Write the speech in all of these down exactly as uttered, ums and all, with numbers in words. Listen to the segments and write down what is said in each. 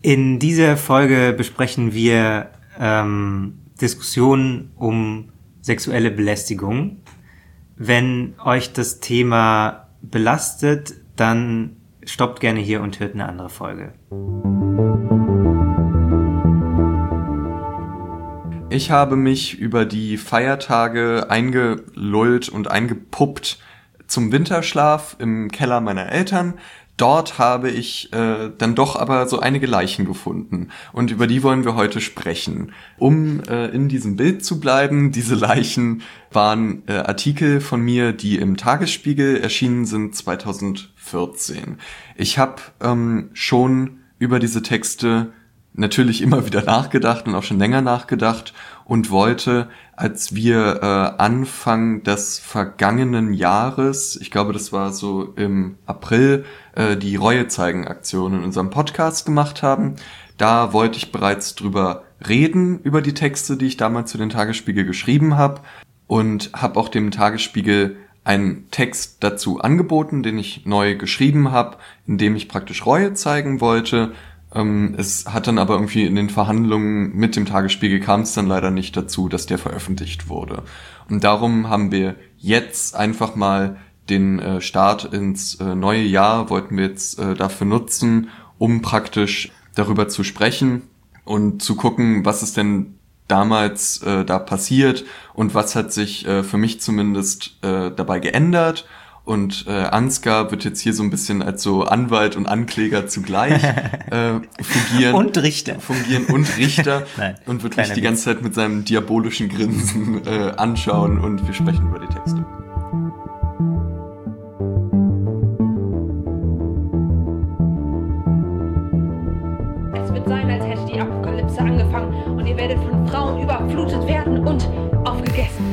In dieser Folge besprechen wir ähm, Diskussionen um sexuelle Belästigung. Wenn euch das Thema belastet, dann stoppt gerne hier und hört eine andere Folge. Ich habe mich über die Feiertage eingelullt und eingepuppt zum Winterschlaf im Keller meiner Eltern. Dort habe ich äh, dann doch aber so einige Leichen gefunden und über die wollen wir heute sprechen. Um äh, in diesem Bild zu bleiben, diese Leichen waren äh, Artikel von mir, die im Tagesspiegel erschienen sind zwanzig vierzehn. Ich habe ähm, schon über diese Texte natürlich immer wieder nachgedacht und auch schon länger nachgedacht und wollte, als wir äh, Anfang des vergangenen Jahres, ich glaube, das war so im April, äh, die Reue-Zeigen-Aktion in unserem Podcast gemacht haben, da wollte ich bereits drüber reden, über die Texte, die ich damals zu den Tagesspiegel geschrieben habe und habe auch dem Tagesspiegel einen Text dazu angeboten, den ich neu geschrieben habe, in dem ich praktisch Reue zeigen wollte. Es hat dann aber irgendwie in den Verhandlungen mit dem Tagesspiegel kam es dann leider nicht dazu, dass der veröffentlicht wurde. Und darum haben wir jetzt einfach mal den äh, Start ins äh, neue Jahr, wollten wir jetzt äh, dafür nutzen, um praktisch darüber zu sprechen und zu gucken, was ist denn damals äh, da passiert und was hat sich äh, für mich zumindest äh, dabei geändert. Und äh, Ansgar wird jetzt hier so ein bisschen als so Anwalt und Ankläger zugleich äh, fungieren. Und Richter. Fungieren und Richter. Nein, und wird mich die ganze Zeit mit seinem diabolischen Grinsen äh, anschauen und wir sprechen über die Texte. Es wird sein, als hätte die Apokalypse angefangen und ihr werdet von Frauen überflutet werden und aufgegessen.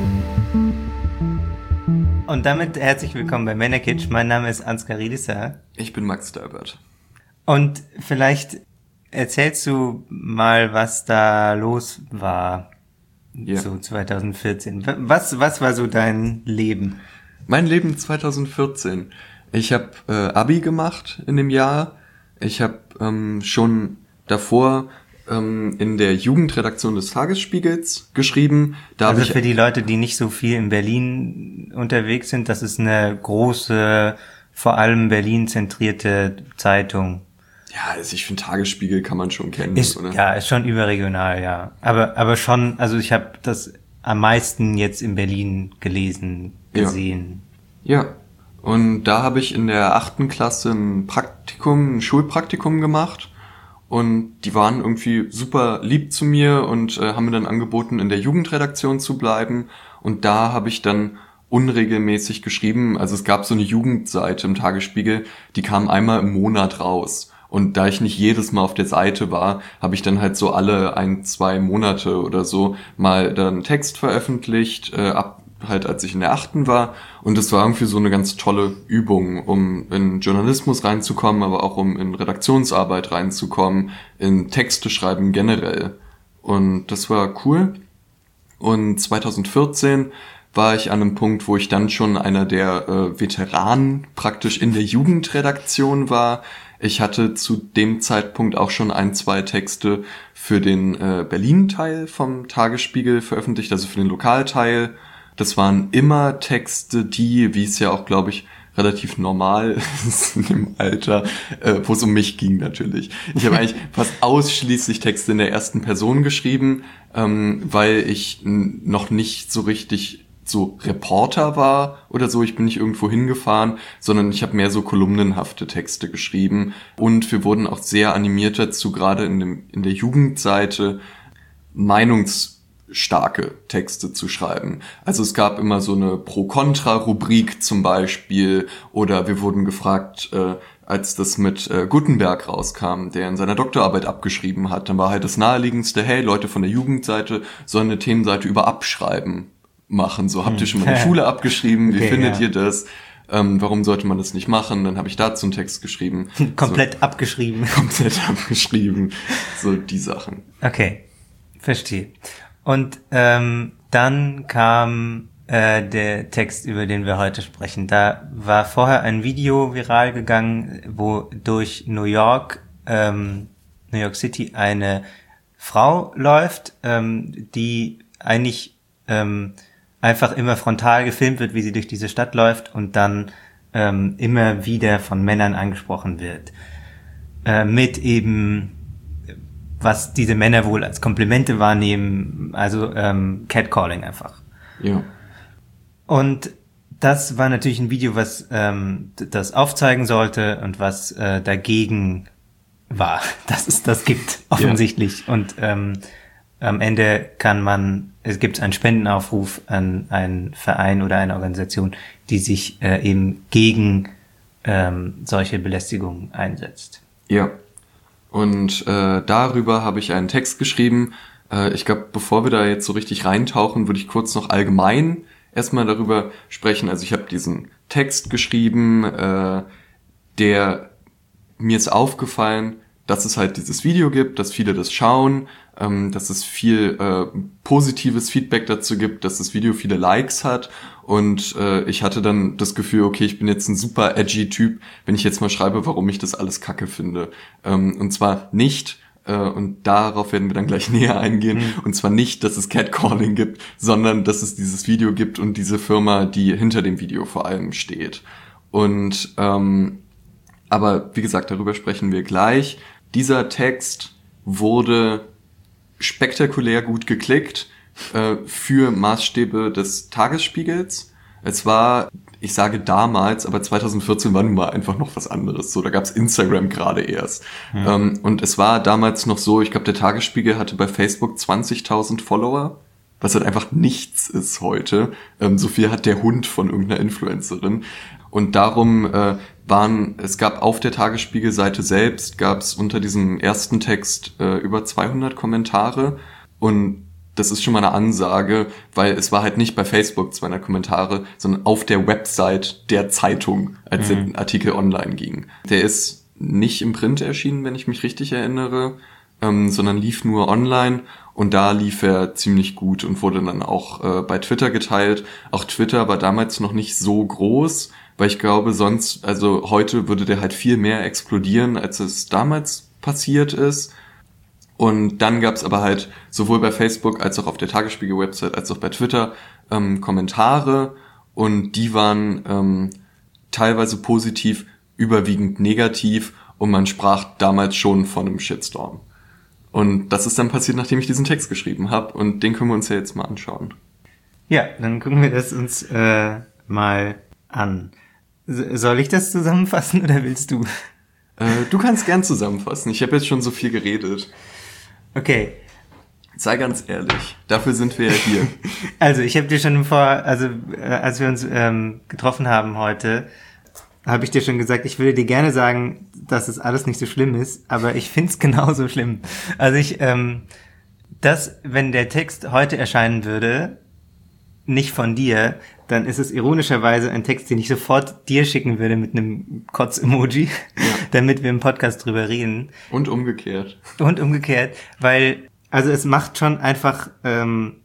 Und damit herzlich willkommen bei Männerkitsch. Mein Name ist Ansgar Riedisser. Ich bin Max Dalbert. Und vielleicht erzählst du mal, was da los war, yeah. So zwanzig vierzehn. Was, was war so dein Leben? Mein Leben zwanzig vierzehn. Ich habe äh, Abi gemacht in dem Jahr. Ich habe ähm, schon davor ähm, in der Jugendredaktion des Tagesspiegels geschrieben. Da also ich für die Leute, die nicht so viel in Berlin unterwegs sind, das ist eine große, vor allem Berlin zentrierte Zeitung. Ja, also ich finde Tagesspiegel kann man schon kennen, ist, oder? Ja, ist schon überregional, ja. Aber aber schon, also ich habe das am meisten jetzt in Berlin gelesen, gesehen. Ja, ja. Und da habe ich in der achten Klasse ein Praktikum, ein Schulpraktikum gemacht. Und die waren irgendwie super lieb zu mir und äh, haben mir dann angeboten, in der Jugendredaktion zu bleiben. Und da habe ich dann unregelmäßig geschrieben. Also es gab so eine Jugendseite im Tagesspiegel, die kam einmal im Monat raus. Und da ich nicht jedes Mal auf der Seite war, habe ich dann halt so alle ein, zwei Monate oder so mal dann Text veröffentlicht, äh, ab halt als ich in der achten war. Und das war irgendwie so eine ganz tolle Übung, um in Journalismus reinzukommen, aber auch um in Redaktionsarbeit reinzukommen, in Texte schreiben generell. Und das war cool. Und zwanzig vierzehn war ich an einem Punkt, wo ich dann schon einer der äh, Veteranen praktisch in der Jugendredaktion war. Ich hatte zu dem Zeitpunkt auch schon ein, zwei Texte für den äh, Berlin-Teil vom Tagesspiegel veröffentlicht, also für den Lokalteil. Das waren immer Texte, die, wie es ja auch, glaube ich, relativ normal ist in dem Alter, äh, wo es um mich ging natürlich. Ich habe eigentlich fast ausschließlich Texte in der ersten Person geschrieben, ähm, weil ich n- noch nicht so richtig so Reporter war oder so. Ich bin nicht irgendwo hingefahren, sondern ich habe mehr so kolumnenhafte Texte geschrieben. Und wir wurden auch sehr animiert dazu, gerade in dem in der Jugendseite Meinungs starke Texte zu schreiben. Also es gab immer so eine Pro-Kontra-Rubrik zum Beispiel oder wir wurden gefragt, äh, als das mit äh, Gutenberg rauskam, der in seiner Doktorarbeit abgeschrieben hat, dann war halt das naheliegendste, hey, Leute von der Jugendseite sollen eine Themenseite über Abschreiben machen. So, habt ihr schon mal in der Schule abgeschrieben? Wie okay, findet ja. ihr das? Ähm, warum sollte man das nicht machen? Dann habe ich dazu einen Text geschrieben. Komplett so, abgeschrieben. Komplett abgeschrieben. So die Sachen. Okay, verstehe. Und ähm, dann kam äh, der Text, über den wir heute sprechen. Da war vorher ein Video viral gegangen, wo durch New York ähm, New York City eine Frau läuft, ähm, die eigentlich ähm, einfach immer frontal gefilmt wird, wie sie durch diese Stadt läuft und dann ähm, immer wieder von Männern angesprochen wird. Äh, mit eben, was diese Männer wohl als Komplimente wahrnehmen, also ähm, Catcalling einfach. Ja. Und das war natürlich ein Video, was ähm, das aufzeigen sollte und was äh, dagegen war, dass es das gibt, offensichtlich. Ja. Und ähm, am Ende kann man, es gibt einen Spendenaufruf an einen Verein oder eine Organisation, die sich äh, eben gegen ähm, solche Belästigungen einsetzt. Ja, und äh, darüber habe ich einen Text geschrieben. Äh, ich glaube, bevor wir da jetzt so richtig reintauchen, würde ich kurz noch allgemein erstmal darüber sprechen. Also ich habe diesen Text geschrieben, äh, der mir ist aufgefallen, dass es halt dieses Video gibt, dass viele das schauen, ähm, dass es viel äh, positives Feedback dazu gibt, dass das Video viele Likes hat und äh, ich hatte dann das Gefühl, okay, ich bin jetzt ein super edgy Typ, wenn ich jetzt mal schreibe, warum ich das alles kacke finde. Ähm, und zwar nicht, äh, und darauf werden wir dann gleich näher eingehen, mhm. und zwar nicht, dass es Catcalling gibt, sondern dass es dieses Video gibt und diese Firma, die hinter dem Video vor allem steht. Und ähm, aber wie gesagt, darüber sprechen wir gleich. Dieser Text wurde spektakulär gut geklickt äh, für Maßstäbe des Tagesspiegels. Es war, ich sage damals, aber zwanzig vierzehn war nun mal einfach noch was anderes. So, da gab's Instagram gerade erst. Mhm. Ähm, und es war damals noch so, ich glaube, der Tagesspiegel hatte bei Facebook zwanzigtausend Follower, was halt einfach nichts ist heute. Ähm, so viel hat der Hund von irgendeiner Influencerin. Und darum äh, waren, es gab auf der Tagesspiegel-Seite selbst, gab es unter diesem ersten Text äh, über zweihundert Kommentare. Und das ist schon mal eine Ansage, weil es war halt nicht bei Facebook zweihundert Kommentare, sondern auf der Website der Zeitung, als mhm. der Artikel online ging. Der ist nicht im Print erschienen, wenn ich mich richtig erinnere, ähm, sondern lief nur online. Und da lief er ziemlich gut und wurde dann auch äh, bei Twitter geteilt. Auch Twitter war damals noch nicht so groß, weil ich glaube, sonst, also heute würde der halt viel mehr explodieren, als es damals passiert ist. Und dann gab es aber halt sowohl bei Facebook als auch auf der Tagesspiegel-Website als auch bei Twitter ähm, Kommentare und die waren ähm, teilweise positiv, überwiegend negativ und man sprach damals schon von einem Shitstorm. Und das ist dann passiert, nachdem ich diesen Text geschrieben habe und den können wir uns ja jetzt mal anschauen. Ja, dann gucken wir das uns äh, mal an. Soll ich das zusammenfassen oder willst du? Äh, du kannst gern zusammenfassen. Ich habe jetzt schon so viel geredet. Okay. Sei ganz ehrlich. Dafür sind wir ja hier. Also ich habe dir schon vor, also äh, als wir uns ähm, getroffen haben heute, habe ich dir schon gesagt, ich würde dir gerne sagen, dass es alles nicht so schlimm ist, aber ich find's genauso schlimm. Also ich, ähm, das, wenn der Text heute erscheinen würde, nicht von dir, dann ist es ironischerweise ein Text, den ich sofort dir schicken würde mit einem Kotz-Emoji, ja. damit wir im Podcast drüber reden. Und umgekehrt. Und umgekehrt, weil, also es macht schon einfach ähm,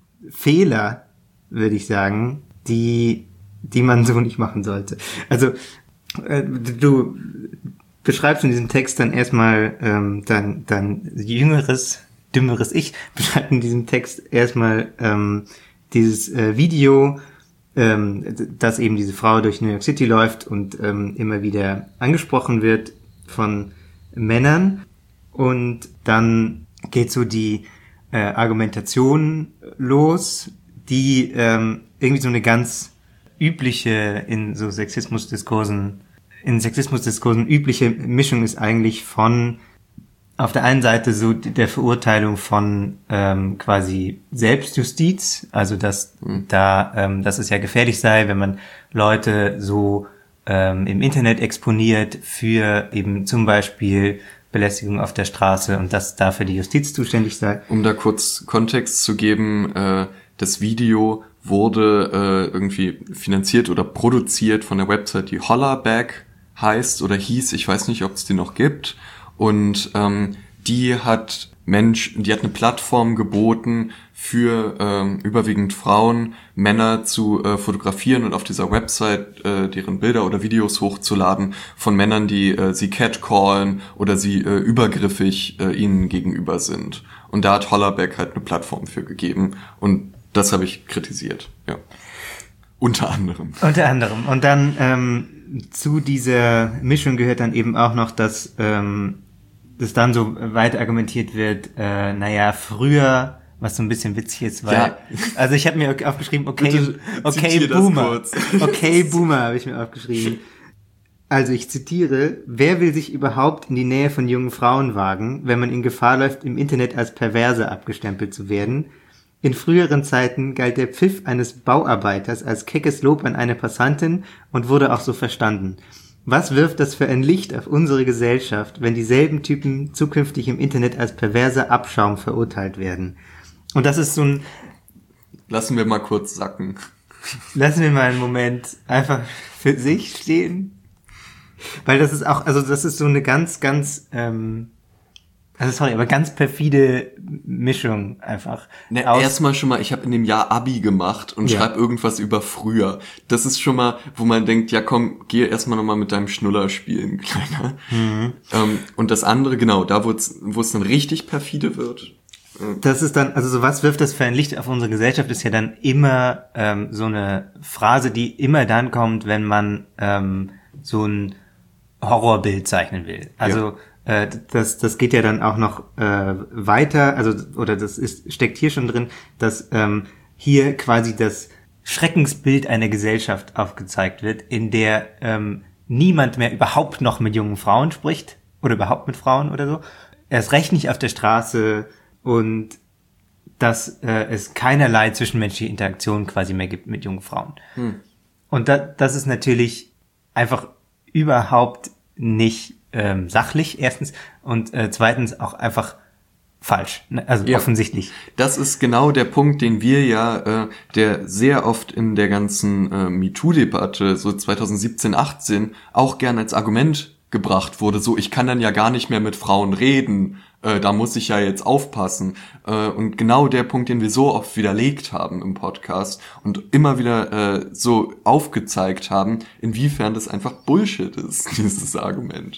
Fehler, würde ich sagen, die die man so nicht machen sollte. Also äh, du beschreibst in diesem Text dann erstmal ähm, dein, dein jüngeres, dümmeres Ich, beschreibt in diesem Text erstmal ähm, dieses äh, Video, ähm, dass eben diese Frau durch New York City läuft und ähm, immer wieder angesprochen wird von Männern. Und dann geht so die äh, Argumentation los, die ähm, irgendwie so eine ganz übliche in so Sexismusdiskursen, in Sexismusdiskursen übliche Mischung ist eigentlich von auf der einen Seite so der Verurteilung von ähm, quasi Selbstjustiz, also dass mhm. da, ähm, dass es ja gefährlich sei, wenn man Leute so ähm, im Internet exponiert für eben zum Beispiel Belästigung auf der Straße und dass dafür die Justiz zuständig sei. Um da kurz Kontext zu geben, äh, das Video wurde äh, irgendwie finanziert oder produziert von der Website, die Hollaback heißt oder hieß, ich weiß nicht, ob es die noch gibt. Und ähm, die hat Mensch, die hat eine Plattform geboten für ähm, überwiegend Frauen, Männer zu äh, fotografieren und auf dieser Website äh, deren Bilder oder Videos hochzuladen von Männern, die äh, sie catcallen oder sie äh, übergriffig äh, ihnen gegenüber sind. Und da hat Hollerbeck halt eine Plattform für gegeben und das habe ich kritisiert, ja. Unter anderem. Unter anderem. Und dann ähm, zu dieser Mischung gehört dann eben auch noch, dass ähm, das dann so weit argumentiert wird, äh, naja, früher, was so ein bisschen witzig ist, weil, ja. also ich habe mir aufgeschrieben, okay, okay, Boomer, okay, Boomer habe ich mir aufgeschrieben. Also ich zitiere, wer will sich überhaupt in die Nähe von jungen Frauen wagen, wenn man in Gefahr läuft, im Internet als Perverse abgestempelt zu werden? In früheren Zeiten galt der Pfiff eines Bauarbeiters als keckes Lob an eine Passantin und wurde auch so verstanden. Was wirft das für ein Licht auf unsere Gesellschaft, wenn dieselben Typen zukünftig im Internet als perverser Abschaum verurteilt werden? Und das ist so ein... Lassen wir mal kurz sacken. Lassen wir mal einen Moment einfach für sich stehen. Weil das ist auch, also das ist so eine ganz, ganz... Ähm, Also sorry, aber ganz perfide Mischung einfach. Ne, erstmal schon mal, ich habe in dem Jahr Abi gemacht und ja. schreib irgendwas über früher. Das ist schon mal, wo man denkt, ja komm, geh erstmal nochmal mit deinem Schnuller spielen, Kleiner. Mhm. Ähm, und das andere, genau, da wo es dann richtig perfide wird. Das ist dann, also so was wirft das für ein Licht auf unsere Gesellschaft, ist ja dann immer ähm, so eine Phrase, die immer dann kommt, wenn man ähm, so ein Horrorbild zeichnen will. Also ja. Das, das geht ja dann auch noch äh, weiter, also oder das ist steckt hier schon drin, dass ähm, hier quasi das Schreckensbild einer Gesellschaft aufgezeigt wird, in der ähm, niemand mehr überhaupt noch mit jungen Frauen spricht oder überhaupt mit Frauen oder so. Erst recht nicht auf der Straße und dass äh, es keinerlei zwischenmenschliche Interaktion quasi mehr gibt mit jungen Frauen. Hm. Und da, das ist natürlich einfach überhaupt nicht ähm, sachlich, erstens, und äh, zweitens auch einfach falsch, ne? Also ja. Offensichtlich. Das ist genau der Punkt, den wir ja, äh, der sehr oft in der ganzen äh, MeToo-Debatte, so zwanzig siebzehn, achtzehn, auch gern als Argument gebracht wurde, so ich kann dann ja gar nicht mehr mit Frauen reden, äh, da muss ich ja jetzt aufpassen. Äh, und genau der Punkt, den wir so oft widerlegt haben im Podcast und immer wieder äh, so aufgezeigt haben, inwiefern das einfach Bullshit ist, dieses Argument.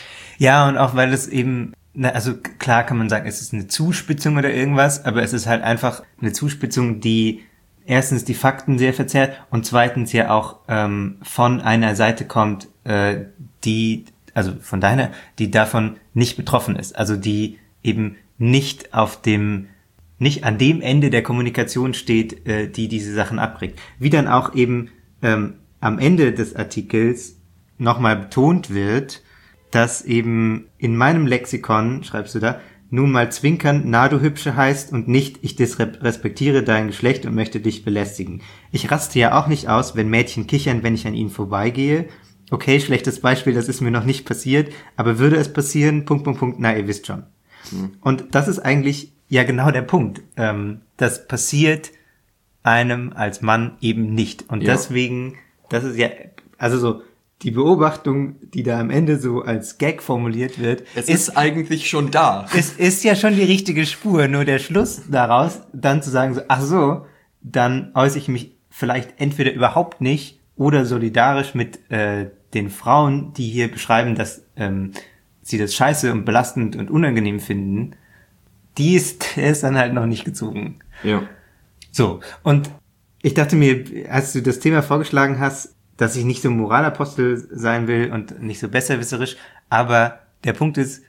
Ja, und auch weil es eben, na, also klar kann man sagen, es ist eine Zuspitzung oder irgendwas, aber es ist halt einfach eine Zuspitzung, die erstens die Fakten sehr verzerrt und zweitens ja auch ähm, von einer Seite kommt, äh, die, also von deiner, die davon nicht betroffen ist, also die eben nicht auf dem, nicht an dem Ende der Kommunikation steht, äh, die diese Sachen abkriegt. Wie dann auch eben ähm, am Ende des Artikels nochmal betont wird, dass eben in meinem Lexikon, schreibst du da, nun mal zwinkern, na du Hübsche heißt und nicht, ich disrespektiere dein Geschlecht und möchte dich belästigen. Ich raste ja auch nicht aus, wenn Mädchen kichern, wenn ich an ihnen vorbeigehe. Okay, schlechtes Beispiel, das ist mir noch nicht passiert, aber würde es passieren, Punkt, Punkt, Punkt, na, ihr wisst schon. Mhm. Und das ist eigentlich ja genau der Punkt. Ähm, das passiert einem als Mann eben nicht. Und ja. deswegen, das ist ja, also so, die Beobachtung, die da am Ende so als Gag formuliert wird, es ist, ist eigentlich schon da. Es ist ja schon die richtige Spur, nur der Schluss daraus, dann zu sagen, so, ach so, dann äußere ich mich vielleicht entweder überhaupt nicht oder solidarisch mit äh, den Frauen, die hier beschreiben, dass ähm, sie das scheiße und belastend und unangenehm finden, die ist, der ist dann halt noch nicht gezogen. Ja. So, und ich dachte mir, als du das Thema vorgeschlagen hast, dass ich nicht so ein Moralapostel sein will und nicht so besserwisserisch, aber der Punkt ist,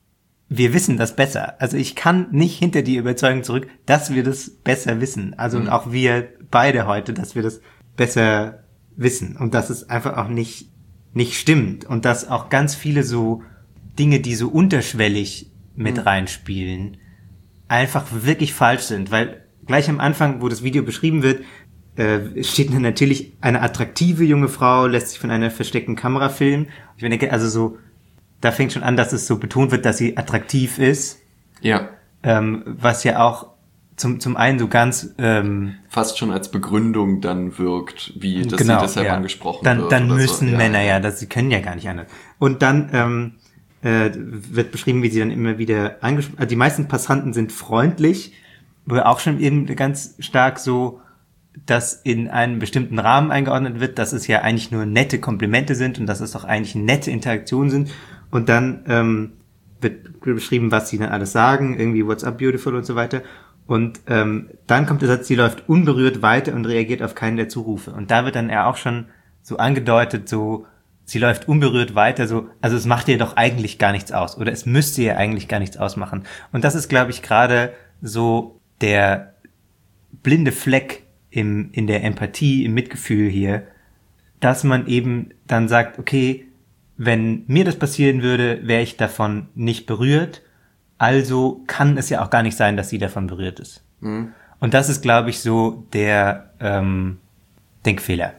wir wissen das besser. Also ich kann nicht hinter die Überzeugung zurück, dass wir das besser wissen. Also mhm. und auch wir beide heute, dass wir das besser wissen und dass es einfach auch nicht nicht stimmt und dass auch ganz viele so Dinge, die so unterschwellig mit mhm. reinspielen, einfach wirklich falsch sind, weil gleich am Anfang, wo das Video beschrieben wird, äh, steht dann natürlich eine attraktive junge Frau, lässt sich von einer versteckten Kamera filmen. Ich denke, also so, da fängt schon an, dass es so betont wird, dass sie attraktiv ist. Ja. Ähm, was ja auch zum zum einen so ganz ähm, fast schon als Begründung dann wirkt, wie dass genau, sie deshalb ja. angesprochen dann, wird. Dann oder müssen so. Männer ja, ja, das sie können ja gar nicht anders. Und dann ähm, äh, wird beschrieben, wie sie dann immer wieder angesprochen, also die meisten Passanten sind freundlich, wo auch schon eben ganz stark so, dass in einem bestimmten Rahmen eingeordnet wird, dass es ja eigentlich nur nette Komplimente sind und dass es doch eigentlich nette Interaktionen sind. Und dann ähm, wird beschrieben, was sie dann alles sagen, irgendwie what's up beautiful und so weiter. Und ähm, dann kommt der Satz, sie läuft unberührt weiter und reagiert auf keinen der Zurufe. Und da wird dann ja auch schon so angedeutet, so sie läuft unberührt weiter, so, also es macht ihr doch eigentlich gar nichts aus oder es müsste ihr eigentlich gar nichts ausmachen. Und das ist, glaube ich, gerade so der blinde Fleck im in der Empathie, im Mitgefühl hier, dass man eben dann sagt, okay, wenn mir das passieren würde, wäre ich davon nicht berührt, also kann es ja auch gar nicht sein, dass sie davon berührt ist. Mhm. Und das ist, glaube ich, so der ähm, Denkfehler.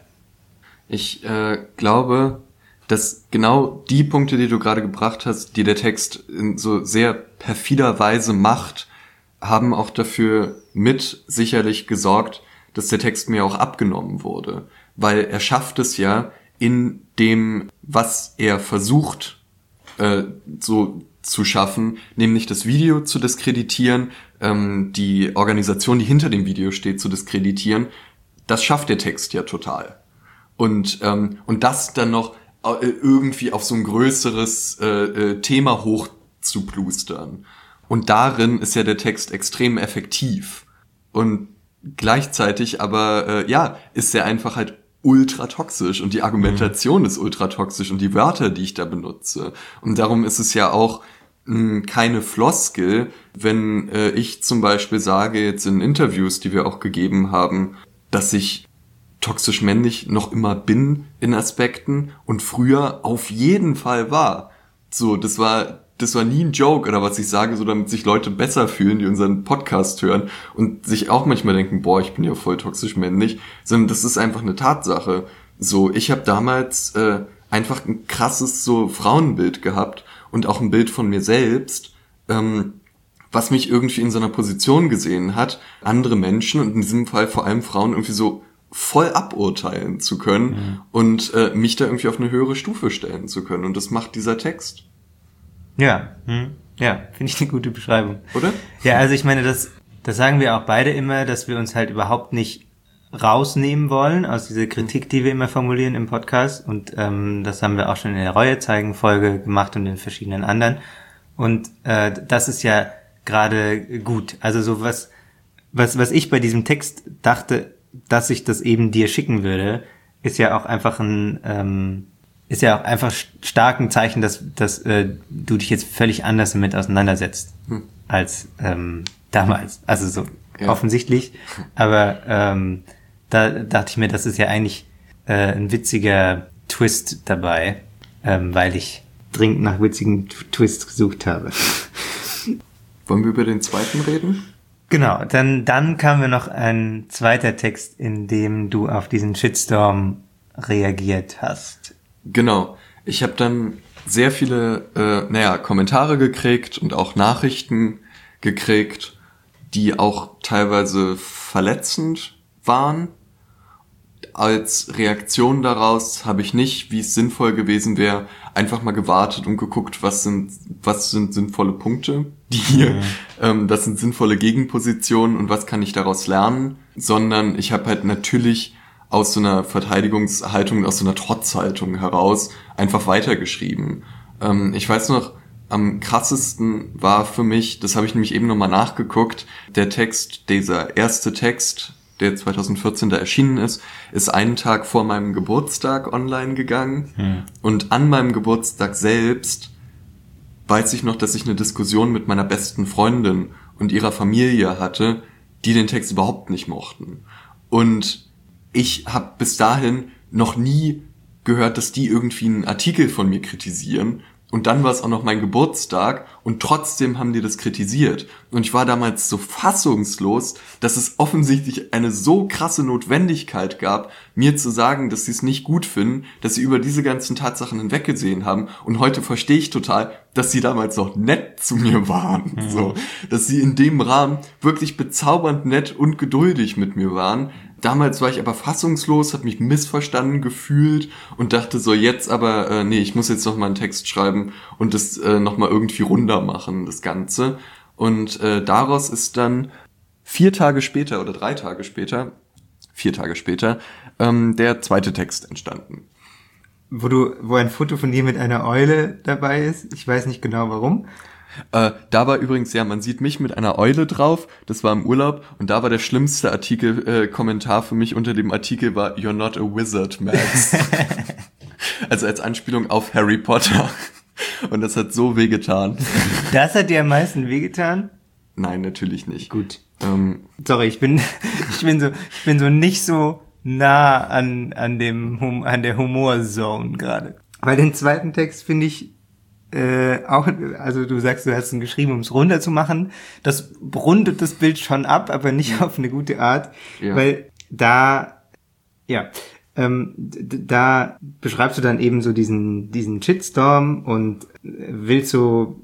Ich äh, glaube, dass genau die Punkte, die du gerade gebracht hast, die der Text in so sehr perfider Weise macht, haben auch dafür mit sicherlich gesorgt, dass der Text mir auch abgenommen wurde. Weil er schafft es ja, in dem, was er versucht äh, so zu schaffen, nämlich das Video zu diskreditieren, ähm, die Organisation, die hinter dem Video steht, zu diskreditieren, das schafft der Text ja total. Und ähm, und das dann noch äh, irgendwie auf so ein größeres äh, äh, Thema hochzuplustern. Und darin ist ja der Text extrem effektiv. Und gleichzeitig aber, äh, ja, ist er einfach halt ultra toxisch und die Argumentation mhm. ist ultra toxisch und die Wörter, die ich da benutze. Und darum ist es ja auch mh, keine Floskel, wenn äh, ich zum Beispiel sage, jetzt in Interviews, die wir auch gegeben haben, dass ich toxisch männlich noch immer bin in Aspekten und früher auf jeden Fall war. So, das war das war nie ein Joke oder was ich sage, so damit sich Leute besser fühlen, die unseren Podcast hören und sich auch manchmal denken, boah, ich bin ja voll toxisch männlich, sondern das ist einfach eine Tatsache. So, ich habe damals äh, einfach ein krasses so Frauenbild gehabt und auch ein Bild von mir selbst, ähm, was mich irgendwie in so einer Position gesehen hat, andere Menschen und in diesem Fall vor allem Frauen irgendwie so voll aburteilen zu können mhm. und äh, mich da irgendwie auf eine höhere Stufe stellen zu können. Und das macht dieser Text. Ja, hm. ja, finde ich eine gute Beschreibung. Oder? Ja, also ich meine, das, das sagen wir auch beide immer, dass wir uns halt überhaupt nicht rausnehmen wollen aus dieser Kritik, die wir immer formulieren im Podcast. Und ähm, das haben wir auch schon in der Reue-Zeigen-Folge gemacht und in verschiedenen anderen. Und äh, das ist ja gerade gut. Also so was, was, was ich bei diesem Text dachte, dass ich das eben dir schicken würde, ist ja auch einfach ein ähm, ist ja auch einfach stark ein Zeichen, dass, dass äh, du dich jetzt völlig anders damit auseinandersetzt hm. als ähm, damals. Also so ja. offensichtlich. Aber ähm, da dachte ich mir, das ist ja eigentlich äh, ein witziger Twist dabei, ähm, weil ich dringend nach witzigen T- Twists gesucht habe. Wollen wir über den zweiten reden? Genau, dann, dann kam mir noch ein zweiter Text, in dem du auf diesen Shitstorm reagiert hast. Genau. Ich habe dann sehr viele, äh, naja, Kommentare gekriegt und auch Nachrichten gekriegt, die auch teilweise verletzend waren. Als Reaktion daraus habe ich nicht, wie es sinnvoll gewesen wäre, einfach mal gewartet und geguckt, was sind, was sind sinnvolle Punkte, die hier, mhm. ähm, das sind sinnvolle Gegenpositionen und was kann ich daraus lernen, sondern ich habe halt natürlich aus so einer Verteidigungshaltung, aus so einer Trotzhaltung heraus einfach weitergeschrieben. Ähm, ich weiß noch, am krassesten war für mich, das habe ich nämlich eben nochmal nachgeguckt, der Text, dieser erste Text, der zwanzig vierzehn da erschienen ist, ist einen Tag vor meinem Geburtstag online gegangen. Hm. Und an meinem Geburtstag selbst weiß ich noch, dass ich eine Diskussion mit meiner besten Freundin und ihrer Familie hatte, die den Text überhaupt nicht mochten. Und ich habe bis dahin noch nie gehört, dass die irgendwie einen Artikel von mir kritisieren. Und dann war es auch noch mein Geburtstag und trotzdem haben die das kritisiert. Und ich war damals so fassungslos, dass es offensichtlich eine so krasse Notwendigkeit gab, mir zu sagen, dass sie es nicht gut finden, dass sie über diese ganzen Tatsachen hinweggesehen haben. Und heute verstehe ich total, dass sie damals noch nett zu mir waren. Mhm. So, dass sie in dem Rahmen wirklich bezaubernd nett und geduldig mit mir waren. damals war ich aber fassungslos, habe mich missverstanden gefühlt und dachte so, jetzt aber, äh, nee, ich muss jetzt noch mal einen Text schreiben und das äh, noch mal irgendwie runder machen, das Ganze. Und äh, daraus ist dann vier Tage später oder drei Tage später, vier Tage später, ähm, der zweite Text entstanden. Wo du, wo ein Foto von dir mit einer Eule dabei ist. Ich weiß nicht genau warum. Äh, da war übrigens, ja, man sieht mich mit einer Eule drauf, das war im Urlaub und da war der schlimmste Artikel, äh, Kommentar für mich unter dem Artikel war You're not a wizard, Max. Also als Anspielung auf Harry Potter. Und das hat so wehgetan. Das hat dir am meisten wehgetan? Nein, natürlich nicht. Gut. Ähm, Sorry, ich bin, ich bin so, ich bin so nicht so nah an, an dem, Hum- an der Humorzone gerade. Weil den zweiten Text finde ich, Äh, auch, also du sagst, du hast ihn geschrieben, um es runter zu machen. Das rundet das Bild schon ab, aber nicht auf eine gute Art, ja. Weil da, ja, ähm, d- da beschreibst du dann eben so diesen diesen Shitstorm und willst so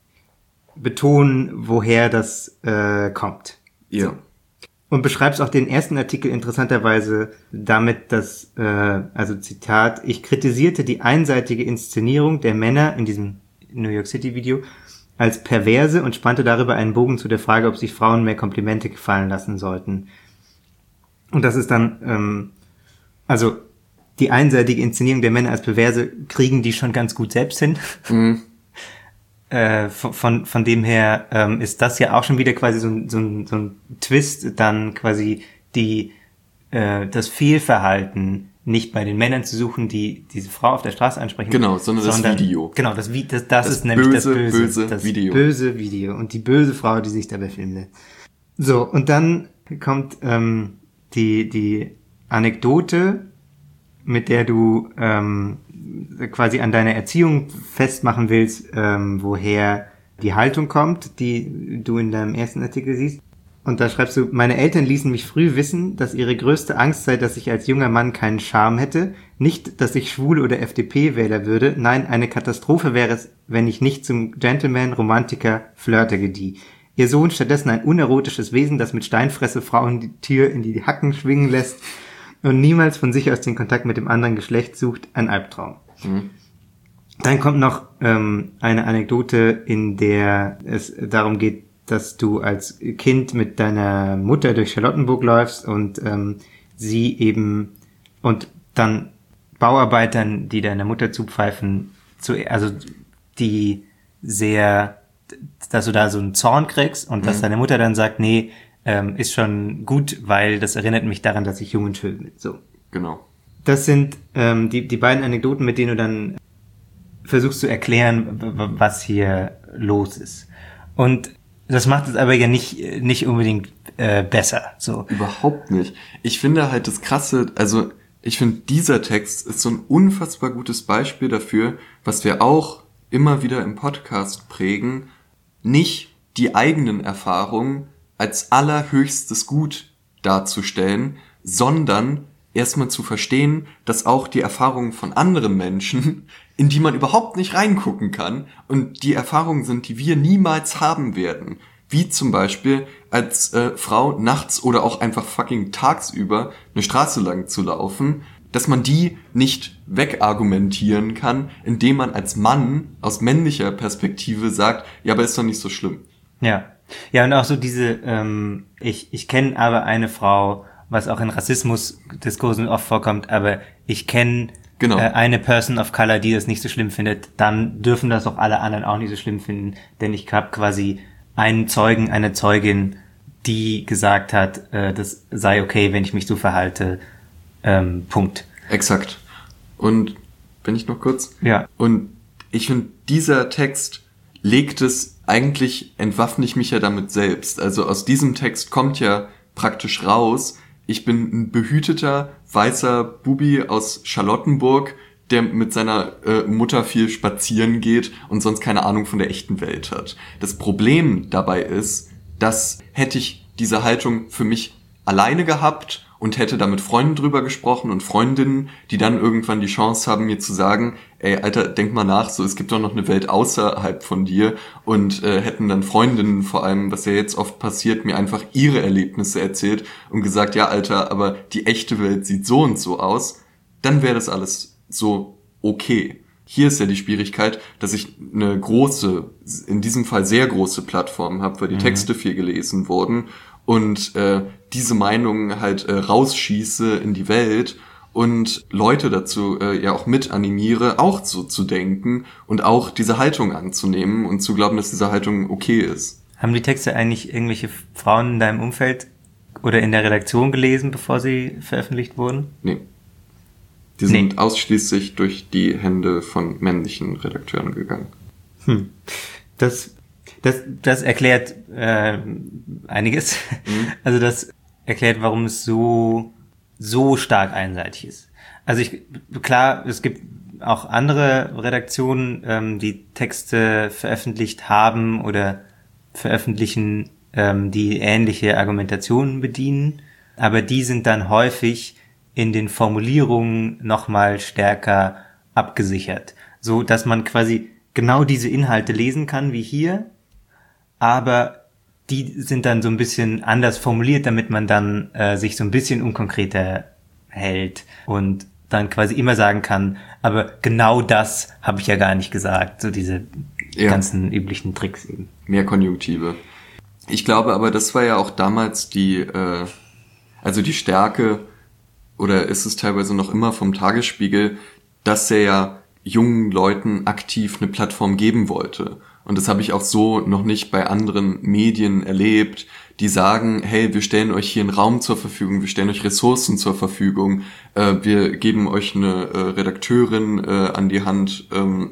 betonen, woher das äh, kommt. ja. So. Und beschreibst auch den ersten Artikel interessanterweise damit, dass, äh, also Zitat, ich kritisierte die einseitige Inszenierung der Männer in diesem New York City Video als perverse und spannte darüber einen Bogen zu der Frage, ob sich Frauen mehr Komplimente gefallen lassen sollten. Und das ist dann, ähm, also die einseitige Inszenierung der Männer als perverse kriegen die schon ganz gut selbst hin. Mhm. Äh, von, von, von dem her ähm, ist das ja auch schon wieder quasi so ein, so ein, so ein Twist, dann quasi die äh, das Fehlverhalten nicht bei den Männern zu suchen, die diese Frau auf der Straße ansprechen. Genau, sondern das sondern, Video. Genau, das, Vi- das, das, Das ist nämlich das böse, böse, böse das Video. böse Video und die böse Frau, die sich dabei filmen lässt. So, und dann kommt ähm, die die Anekdote, mit der du ähm, quasi an deiner Erziehung festmachen willst, ähm, woher die Haltung kommt, die du in deinem ersten Artikel siehst. Und da schreibst du, meine Eltern ließen mich früh wissen, dass ihre größte Angst sei, dass ich als junger Mann keinen Charme hätte. Nicht, dass ich schwul oder F D P-Wähler würde. Nein, eine Katastrophe wäre es, wenn ich nicht zum Gentleman, Romantiker, Flirter gedieh. Ihr Sohn stattdessen ein unerotisches Wesen, das mit Steinfresse Frauen die Tür in die Hacken schwingen lässt und niemals von sich aus den Kontakt mit dem anderen Geschlecht sucht, ein Albtraum. Mhm. Dann kommt noch ähm, eine Anekdote, in der es darum geht, dass du als Kind mit deiner Mutter durch Charlottenburg läufst und ähm, sie eben und dann Bauarbeitern, die deiner Mutter zupfeifen, zu, also die sehr, dass du da so einen Zorn kriegst und mhm. dass deine Mutter dann sagt, nee, ähm, ist schon gut, weil das erinnert mich daran, dass ich jung und schön bin. So. Genau. Das sind ähm, die die beiden Anekdoten, mit denen du dann versuchst zu erklären, w- w- was hier los ist. Und das macht es aber ja nicht nicht unbedingt äh, besser. So. Überhaupt nicht. Ich finde halt das Krasse, also ich finde dieser Text ist so ein unfassbar gutes Beispiel dafür, was wir auch immer wieder im Podcast prägen, nicht die eigenen Erfahrungen als allerhöchstes Gut darzustellen, sondern erstmal zu verstehen, dass auch die Erfahrungen von anderen Menschen, in die man überhaupt nicht reingucken kann und die Erfahrungen sind, die wir niemals haben werden, wie zum Beispiel als äh, Frau nachts oder auch einfach fucking tagsüber eine Straße lang zu laufen, dass man die nicht wegargumentieren kann, indem man als Mann aus männlicher Perspektive sagt, ja, aber ist doch nicht so schlimm. Ja. Ja, und auch so diese, ähm, ich, ich kenne aber eine Frau, was auch in Rassismus-Diskursen oft vorkommt, aber ich kenne Genau. äh, eine Person of Color, die das nicht so schlimm findet, dann dürfen das auch alle anderen auch nicht so schlimm finden, denn ich habe quasi einen Zeugen, eine Zeugin, die gesagt hat, äh, das sei okay, wenn ich mich so verhalte, ähm, Punkt. Exakt. Und, wenn ich noch kurz? Ja. Und ich finde, dieser Text legt es, eigentlich entwaffne ich mich ja damit selbst. Also aus diesem Text kommt ja praktisch raus, ich bin ein behüteter, weißer Bubi aus Charlottenburg, der mit seiner äh, Mutter viel spazieren geht und sonst keine Ahnung von der echten Welt hat. Das Problem dabei ist, dass hätte ich diese Haltung für mich alleine gehabt und hätte da mit Freunden drüber gesprochen und Freundinnen, die dann irgendwann die Chance haben, mir zu sagen, ey, Alter, denk mal nach, so, es gibt doch noch eine Welt außerhalb von dir und äh, hätten dann Freundinnen vor allem, was ja jetzt oft passiert, mir einfach ihre Erlebnisse erzählt und gesagt, ja, Alter, aber die echte Welt sieht so und so aus, dann wäre das alles so okay. Hier ist ja die Schwierigkeit, dass ich eine große, in diesem Fall sehr große Plattform habe, weil die mhm. Texte viel gelesen wurden und äh, diese Meinungen halt äh, rausschieße in die Welt und Leute dazu äh, ja auch mit animiere, auch so zu denken und auch diese Haltung anzunehmen und zu glauben, dass diese Haltung okay ist. Haben die Texte eigentlich irgendwelche Frauen in deinem Umfeld oder in der Redaktion gelesen, bevor sie veröffentlicht wurden? Nee. Die sind nee. ausschließlich durch die Hände von männlichen Redakteuren gegangen. Hm. Das, das, das erklärt äh, einiges. Mhm. Also das erklärt, warum es so so stark einseitig ist. Also ich, klar, es gibt auch andere Redaktionen, ähm, die Texte veröffentlicht haben oder veröffentlichen, ähm, die ähnliche Argumentationen bedienen, aber die sind dann häufig in den Formulierungen nochmal stärker abgesichert, so dass man quasi genau diese Inhalte lesen kann wie hier, aber die sind dann so ein bisschen anders formuliert, damit man dann äh, sich so ein bisschen unkonkreter hält und dann quasi immer sagen kann, aber genau das habe ich ja gar nicht gesagt, so diese ja. ganzen üblichen Tricks eben. Mehr Konjunktive. Ich glaube aber, das war ja auch damals die, äh, also die Stärke, oder ist es teilweise noch immer vom Tagesspiegel, dass er ja jungen Leuten aktiv eine Plattform geben wollte. Und das habe ich auch so noch nicht bei anderen Medien erlebt, die sagen, hey, wir stellen euch hier einen Raum zur Verfügung, wir stellen euch Ressourcen zur Verfügung, äh, wir geben euch eine äh, Redakteurin äh, an die Hand, ähm,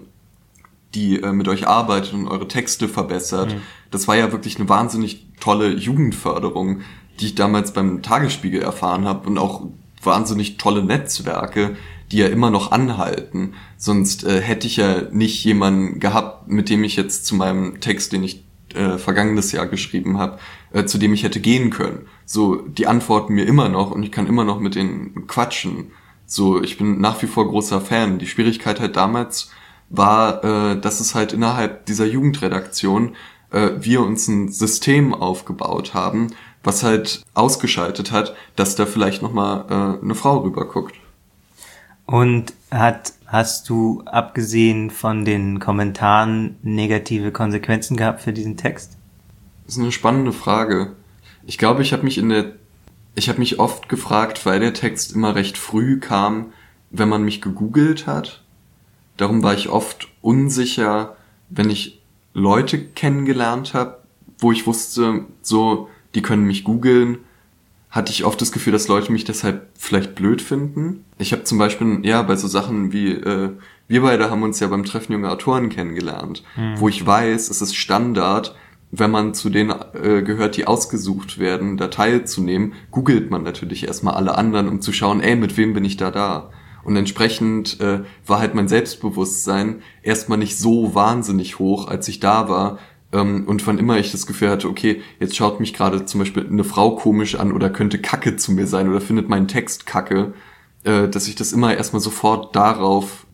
die äh, mit euch arbeitet und eure Texte verbessert. Mhm. Das war ja wirklich eine wahnsinnig tolle Jugendförderung, die ich damals beim Tagesspiegel erfahren habe und auch wahnsinnig tolle Netzwerke, die ja immer noch anhalten. Sonst äh, hätte ich ja nicht jemanden gehabt, mit dem ich jetzt zu meinem Text, den ich äh, vergangenes Jahr geschrieben habe, äh, zu dem ich hätte gehen können. So, die antworten mir immer noch und ich kann immer noch mit denen quatschen. So, ich bin nach wie vor großer Fan. Die Schwierigkeit halt damals war, äh, dass es halt innerhalb dieser Jugendredaktion äh, wir uns ein System aufgebaut haben, was halt ausgeschaltet hat, dass da vielleicht nochmal äh, eine Frau rüberguckt. Und hat, hast du abgesehen von den Kommentaren negative Konsequenzen gehabt für diesen Text? Das ist eine spannende Frage. Ich glaube, ich habe mich in der, ich habe mich oft gefragt, weil der Text immer recht früh kam, wenn man mich gegoogelt hat. Darum war ich oft unsicher, wenn ich Leute kennengelernt habe, wo ich wusste, so, die können mich googeln, hatte ich oft das Gefühl, dass Leute mich deshalb vielleicht blöd finden. Ich habe zum Beispiel, ja, bei so Sachen wie, äh, wir beide haben uns ja beim Treffen junger Autoren kennengelernt, mhm. wo ich weiß, es ist Standard, wenn man zu denen äh, gehört, die ausgesucht werden, da teilzunehmen, googelt man natürlich erstmal alle anderen, um zu schauen, ey, mit wem bin ich da da? Und entsprechend äh, war halt mein Selbstbewusstsein erstmal nicht so wahnsinnig hoch, als ich da war. Ähm, und wann immer ich das Gefühl hatte, okay, jetzt schaut mich gerade zum Beispiel eine Frau komisch an oder könnte Kacke zu mir sein oder findet meinen Text Kacke, äh, dass ich das immer erstmal sofort darauf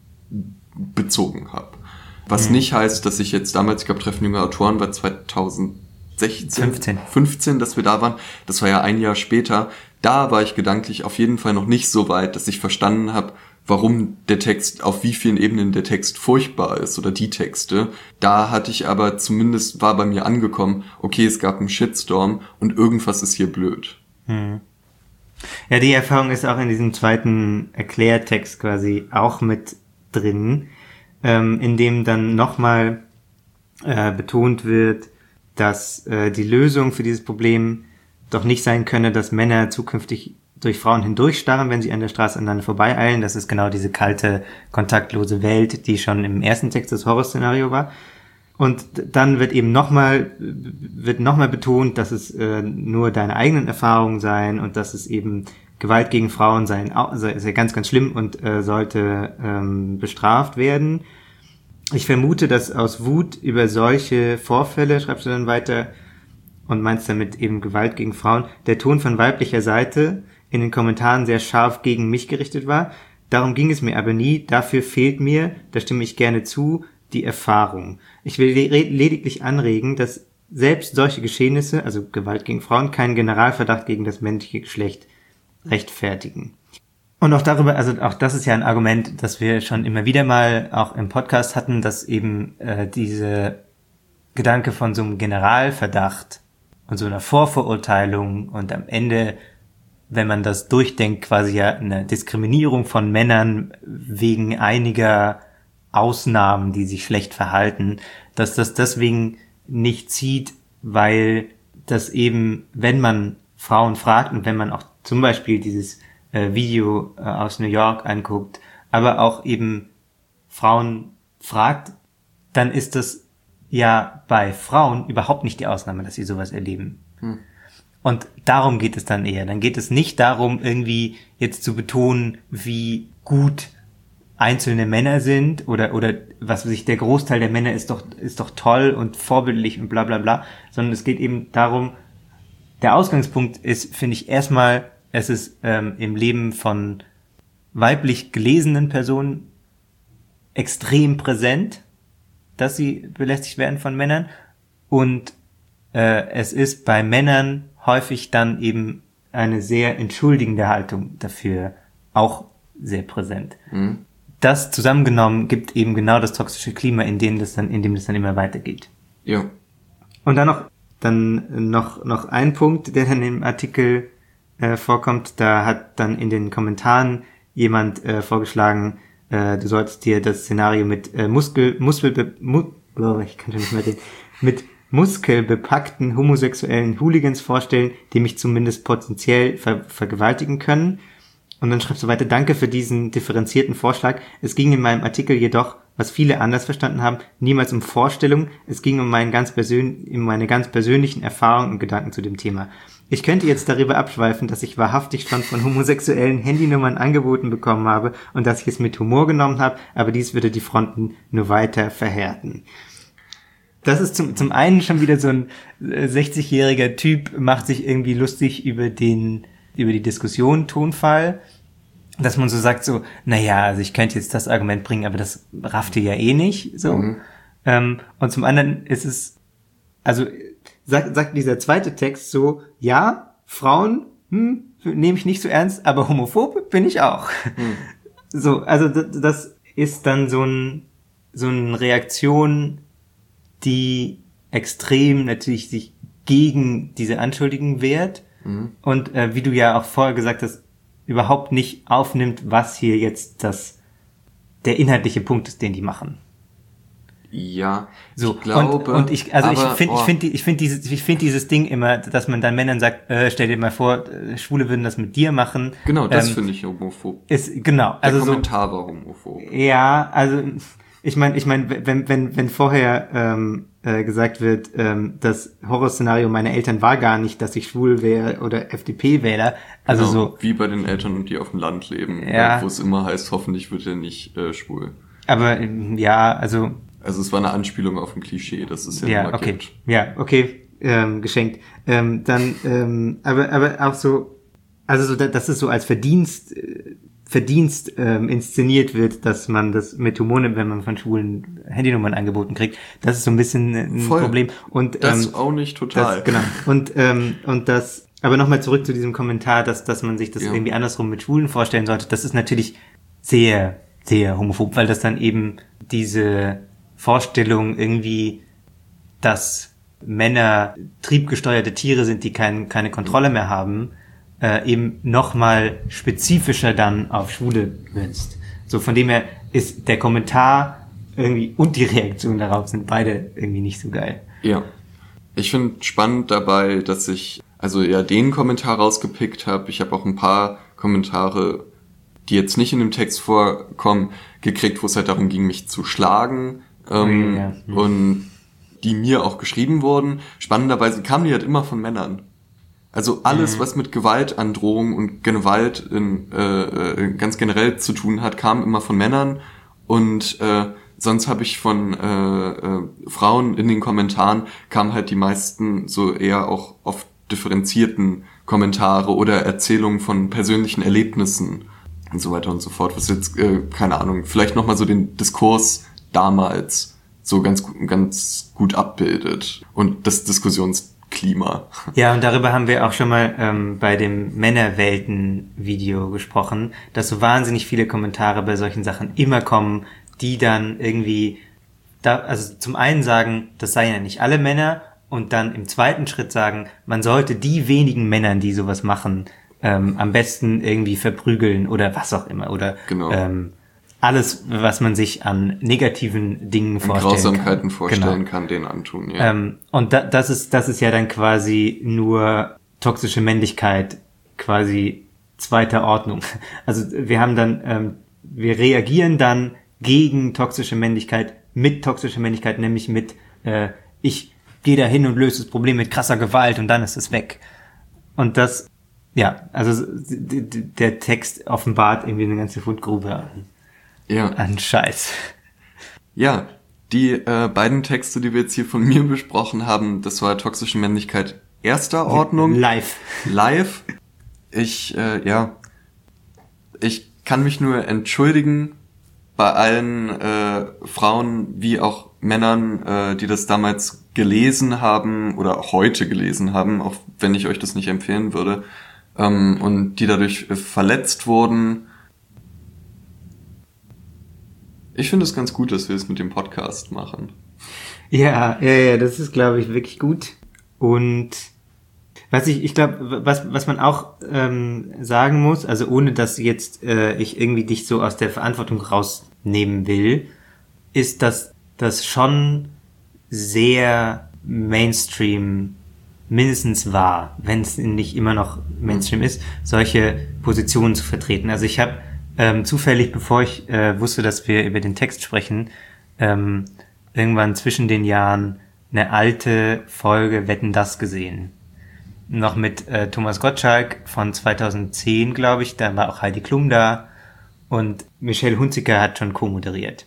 bezogen habe. Was mhm. nicht heißt, dass ich jetzt damals, ich glaube, Treffen junger Autoren war zweitausendsechzehn, fünfzehn fünfzehn, dass wir da waren. Das war ja ein Jahr später. Da war ich gedanklich auf jeden Fall noch nicht so weit, dass ich verstanden habe, warum der Text, auf wie vielen Ebenen der Text furchtbar ist oder die Texte. Da hatte ich aber zumindest, war bei mir angekommen, okay, es gab einen Shitstorm und irgendwas ist hier blöd. Hm. Ja, die Erfahrung ist auch in diesem zweiten Erklärtext quasi auch mit drin, ähm, in dem dann nochmal äh, betont wird, dass äh, die Lösung für dieses Problem doch nicht sein könne, dass Männer zukünftig durch Frauen hindurchstarren, wenn sie an der Straße aneinander vorbeieilen. Das ist genau diese kalte, kontaktlose Welt, die schon im ersten Text das Horrorszenario war. Und dann wird eben nochmal, wird nochmal betont, dass es äh, nur deine eigenen Erfahrungen seien und dass es eben Gewalt gegen Frauen seien, sei, sei ganz, ganz schlimm und äh, sollte ähm, bestraft werden. Ich vermute, dass aus Wut über solche Vorfälle, schreibst du dann weiter, und meinst damit eben Gewalt gegen Frauen, der Ton von weiblicher Seite in den Kommentaren sehr scharf gegen mich gerichtet war. Darum ging es mir aber nie. Dafür fehlt mir, da stimme ich gerne zu, die Erfahrung. Ich will lediglich anregen, dass selbst solche Geschehnisse, also Gewalt gegen Frauen, keinen Generalverdacht gegen das männliche Geschlecht rechtfertigen. Und auch darüber, also auch das ist ja ein Argument, das wir schon immer wieder mal auch im Podcast hatten, dass eben äh, diese Gedanke von so einem Generalverdacht und so einer Vorverurteilung und am Ende, wenn man das durchdenkt, quasi ja eine Diskriminierung von Männern wegen einiger Ausnahmen, die sich schlecht verhalten, dass das deswegen nicht zieht, weil das eben, wenn man Frauen fragt und wenn man auch zum Beispiel dieses äh, Video äh, aus New York anguckt, aber auch eben Frauen fragt, dann ist das ja bei Frauen überhaupt nicht die Ausnahme, dass sie sowas erleben. Hm. Und darum geht es dann eher. Dann geht es nicht darum, irgendwie jetzt zu betonen, wie gut einzelne Männer sind oder oder was weiß ich, der Großteil der Männer ist doch ist doch toll und vorbildlich und bla bla bla, sondern es geht eben darum, der Ausgangspunkt ist, finde ich, erstmal, es ist ähm, im Leben von weiblich gelesenen Personen extrem präsent, dass sie belästigt werden von Männern, und äh, es ist bei Männern häufig dann eben eine sehr entschuldigende Haltung dafür auch sehr präsent. Mhm. Das zusammengenommen gibt eben genau das toxische Klima, in dem das dann, in dem das dann immer weitergeht. Ja. Und dann noch, dann noch, noch ein Punkt, der dann im Artikel äh, vorkommt. Da hat dann in den Kommentaren jemand äh, vorgeschlagen, äh, du solltest dir das Szenario mit äh, Muskel, Muskel, mu, oh, ich kann schon nicht mehr reden, mit muskelbepackten homosexuellen Hooligans vorstellen, die mich zumindest potenziell ver- vergewaltigen können. Und dann schreibst du weiter, danke für diesen differenzierten Vorschlag. Es ging in meinem Artikel jedoch, was viele anders verstanden haben, niemals um Vorstellung. Es ging um, meinen ganz persön- um meine ganz persönlichen Erfahrungen und Gedanken zu dem Thema. Ich könnte jetzt darüber abschweifen, dass ich wahrhaftig schon von homosexuellen Handynummern angeboten bekommen habe und dass ich es mit Humor genommen habe, aber dies würde die Fronten nur weiter verhärten. Das ist zum, zum einen schon wieder so ein sechzigjähriger Typ, macht sich irgendwie lustig über den über die Diskussion, Tonfall, dass man so sagt so, naja, also ich könnte jetzt das Argument bringen, aber das rafft ihr ja eh nicht, so. Mhm. Ähm, und zum anderen ist es, also sagt, sagt dieser zweite Text so, ja, Frauen, hm, nehme ich nicht so ernst, aber homophob bin ich auch. Mhm. So, also das, das ist dann so ein, so eine Reaktion, die extrem natürlich sich gegen diese Anschuldigung wehrt. Mhm. Und äh, wie du ja auch vorher gesagt hast, überhaupt nicht aufnimmt, was hier jetzt das der inhaltliche Punkt ist, den die machen. Ja, so, ich glaube. Und, und ich, also aber, ich finde, oh. ich finde, ich finde dieses, ich finde dieses Ding immer, dass man dann Männern sagt, äh, stell dir mal vor, Schwule würden das mit dir machen. Genau, das ähm, finde ich homophob. Ist genau. Der also Kommentar so, war homophob. Ja, also ich meine, ich meine, wenn wenn wenn vorher ähm, äh, gesagt wird, ähm, das Horrorszenario meiner Eltern war gar nicht, dass ich schwul wäre oder F D P-Wähler, also genau, so wie bei den Eltern, die auf dem Land leben, ja, wo es immer heißt, hoffentlich wird er nicht äh, schwul. Aber ja, also also es war eine Anspielung auf ein Klischee, das es ja, ja immer okay, gibt. ja, okay, ähm, geschenkt. Ähm, dann, ähm, aber aber auch so, also so, dass es so als Verdienst äh, Verdienst ähm, inszeniert wird, dass man das mit Humor nimmt, wenn man von Schwulen Handynummern angeboten kriegt. Das ist so ein bisschen ein Voll. Problem. Und das ähm, auch nicht total. Das, genau. Und ähm, und das. Aber nochmal zurück zu diesem Kommentar, dass dass man sich das ja. irgendwie andersrum mit Schwulen vorstellen sollte. Das ist natürlich sehr sehr homophob, weil das dann eben diese Vorstellung irgendwie, dass Männer triebgesteuerte Tiere sind, die kein, keine Kontrolle mehr haben, äh, eben nochmal spezifischer dann auf Schwule münzt. So, von dem her ist der Kommentar irgendwie und die Reaktion darauf sind beide irgendwie nicht so geil. Ja. Ich finde spannend dabei, dass ich also ja den Kommentar rausgepickt habe. Ich habe auch ein paar Kommentare, die jetzt nicht in dem Text vorkommen, gekriegt, wo es halt darum ging, mich zu schlagen. Ähm, ja, ja. Und die mir auch geschrieben wurden. Spannenderweise kamen die halt immer von Männern. Also alles, mhm. was mit Gewaltandrohung und Gewalt in, äh, ganz generell zu tun hat, kam immer von Männern. Und äh, sonst habe ich von äh, äh, Frauen in den Kommentaren, kamen halt die meisten so eher auch oft differenzierten Kommentare oder Erzählungen von persönlichen Erlebnissen. und so weiter und so fort, was jetzt, äh, keine Ahnung, vielleicht nochmal so den Diskurs damals so ganz, ganz gut abbildet und das Diskussionsklima. Ja, und darüber haben wir auch schon mal ähm, bei dem Männerwelten-Video gesprochen, dass so wahnsinnig viele Kommentare bei solchen Sachen immer kommen, die dann irgendwie, da, also zum einen sagen, das seien ja nicht alle Männer, und dann im zweiten Schritt sagen, man sollte die wenigen Männern, die sowas machen, ähm, am besten irgendwie verprügeln oder was auch immer. Oder genau. ähm, alles, was man sich an negativen Dingen an vorstellen Grausamkeiten kann. vorstellen Genau. kann, denen antun, ja. Ähm, und da, das ist das ist ja dann quasi nur toxische Männlichkeit, quasi zweiter Ordnung. Also wir haben dann, ähm, wir reagieren dann gegen toxische Männlichkeit mit toxischer Männlichkeit, nämlich mit äh, ich gehe da hin und löse das Problem mit krasser Gewalt und dann ist es weg. Und das, ja, also d- d- der Text offenbart irgendwie eine ganze Fundgrube an, ja. an Scheiß. Ja, die äh, beiden Texte, die wir jetzt hier von mir besprochen haben, das war toxische Männlichkeit erster Ordnung. Live. Live. Ich, äh, ja, ich kann mich nur entschuldigen bei allen äh, Frauen wie auch Männern, äh, die das damals gelesen haben oder auch heute gelesen haben, auch wenn ich euch das nicht empfehlen würde, ähm, und die dadurch äh, verletzt wurden. Ich finde es ganz gut, dass wir es mit dem Podcast machen. Ja, ja, ja, das ist, glaube ich, wirklich gut. Und was ich, ich glaube, was was man auch ähm, sagen muss, also ohne dass jetzt äh, ich irgendwie dich so aus der Verantwortung rausnehmen will, ist, dass das schon sehr Mainstream mindestens war, wenn es nicht immer noch Mainstream ist, solche Positionen zu vertreten. Also ich habe ähm, zufällig, bevor ich äh, wusste, dass wir über den Text sprechen, ähm, irgendwann zwischen den Jahren eine alte Folge Wetten, dass gesehen. Noch mit äh, Thomas Gottschalk von zweitausendzehn, glaube ich, da war auch Heidi Klum da und Michelle Hunziker hat schon co-moderiert.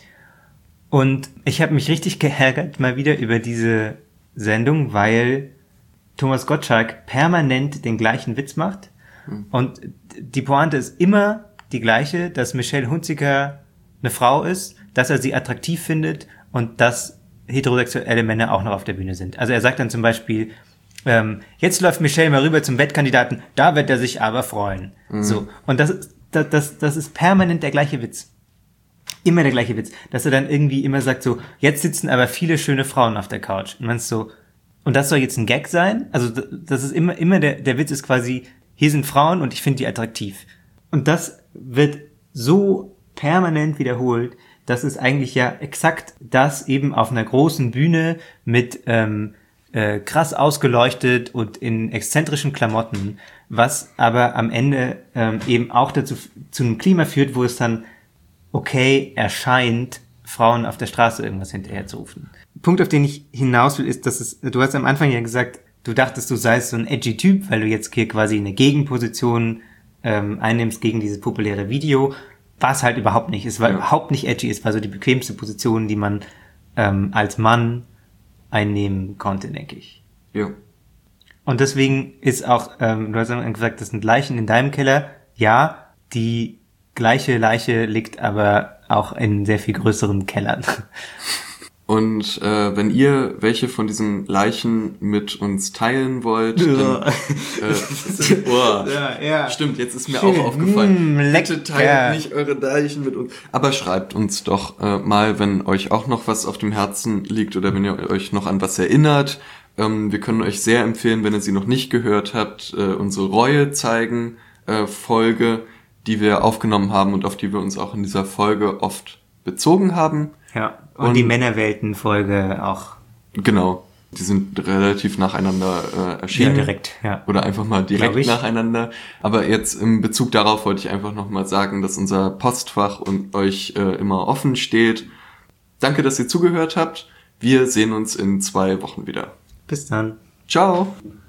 Und ich habe mich richtig geärgert mal wieder über diese Sendung, weil Thomas Gottschalk permanent den gleichen Witz macht. Mhm. Und die Pointe ist immer die gleiche, dass Michelle Hunziker eine Frau ist, dass er sie attraktiv findet und dass heterosexuelle Männer auch noch auf der Bühne sind. Also er sagt dann zum Beispiel, ähm, jetzt läuft Michelle mal rüber zum Wettkandidaten, da wird er sich aber freuen. Mhm. So. Und das, das, das, das ist permanent der gleiche Witz. Immer der gleiche Witz, dass er dann irgendwie immer sagt so, jetzt sitzen aber viele schöne Frauen auf der Couch. Und man ist so, und das soll jetzt ein Gag sein? Also das ist immer, immer der, der Witz ist quasi, hier sind Frauen und ich finde die attraktiv. Und das wird so permanent wiederholt, dass es eigentlich ja exakt das eben auf einer großen Bühne mit ähm, äh, krass ausgeleuchtet und in exzentrischen Klamotten, was aber am Ende ähm, eben auch dazu zu einem Klima führt, wo es dann okay erscheint, Frauen auf der Straße irgendwas hinterher zu rufen. Punkt, auf den ich hinaus will, ist, dass es, du hast am Anfang ja gesagt, du dachtest, du seist so ein edgy Typ, weil du jetzt hier quasi eine Gegenposition ähm, einnimmst gegen dieses populäre Video. War es halt überhaupt nicht. Es war ja. überhaupt nicht edgy. Es war so die bequemste Position, die man ähm, als Mann einnehmen konnte, denke ich. Ja. Und deswegen ist auch, ähm, du hast gesagt, das sind Leichen in deinem Keller. Ja, die gleiche Leiche liegt aber auch in sehr viel größeren Kellern. Und äh, wenn ihr welche von diesen Leichen mit uns teilen wollt, dann, äh, oh, ja, ja. Stimmt, jetzt ist mir Schön. auch aufgefallen. Mm, Bitte teilt nicht eure Leichen mit uns. Aber schreibt uns doch äh, mal, wenn euch auch noch was auf dem Herzen liegt oder wenn ihr euch noch an was erinnert. Ähm, wir können euch sehr empfehlen, wenn ihr sie noch nicht gehört habt, äh, unsere Reue zeigen äh, Folge, die wir aufgenommen haben und auf die wir uns auch in dieser Folge oft bezogen haben. Ja, und, und die Männerwelten-Folge auch. Genau, die sind relativ nacheinander äh, erschienen. Ja, direkt, ja. Oder einfach mal direkt nacheinander. Aber jetzt im Bezug darauf wollte ich einfach nochmal sagen, dass unser Postfach und euch äh, immer offen steht. Danke, dass ihr zugehört habt. Wir sehen uns in zwei Wochen wieder. Bis dann. Ciao.